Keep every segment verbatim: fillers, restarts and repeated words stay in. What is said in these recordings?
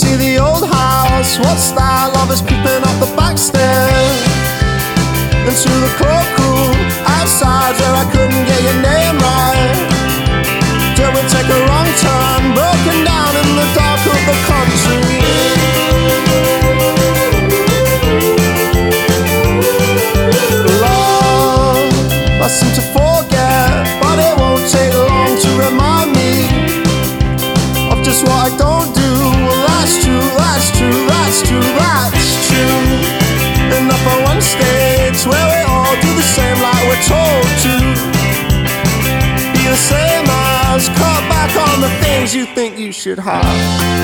see the old house. What style of is peeping up the back stairs into the cloakroom outside where I couldn't get your name right. Did we take a wrong turn, broken down in the dark of the country? Love, I seem to forget, but it won't take long to remind me of just what I don't do. Well, that's true, that's true, that's true, that's true. Enough on one stage where we all do the same like we're told to. Be the same as, cut back on the things you think you should have.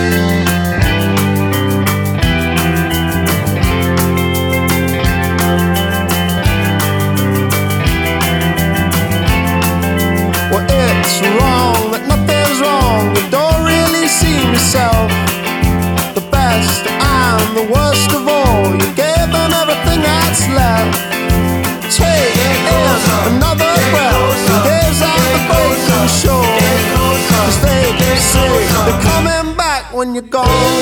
Well, it's wrong that nothing's wrong. You don't really see yourself. The best and the worst of all, you gave them everything that's left. Take in another breath and gaze at the broken shore, 'cause they say they're coming back when you're gone.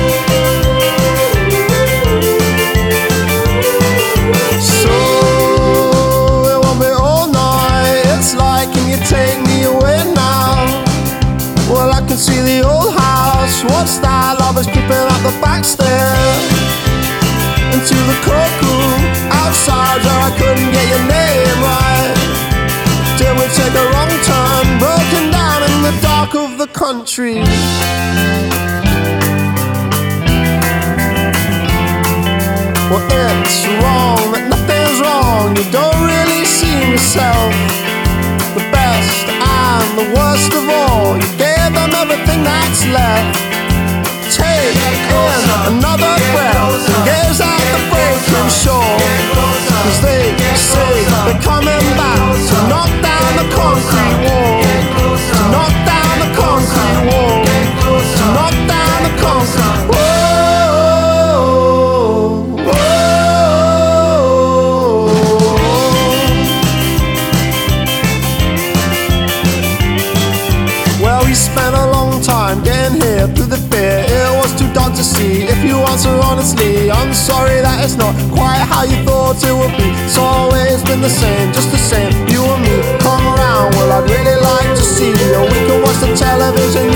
So it won't be all night. It's like, can you take me away now? Well, I can see the old house. What style of is peeping up the back stairs into the cloakroom outside where I couldn't get your name right. Did we take a wrong turn, broken down in the dark of the country? Well, it's wrong that nothing's wrong. You don't really see yourself. The best and the worst of all, you gave them everything that's left. Take in another breath and gaze at the broken shore, 'cause they say they're coming back to knock down the concrete wall, to knock down the concrete wall, to knock down the concrete wall. Well, we spent a long time getting here through the fear. It was too dark to see. If you answer honestly, I'm sorry that it's not quite how you thought it would be. It's always been the same, just the same, you and me. Come around, well, I'd really like to see you. We can watch the television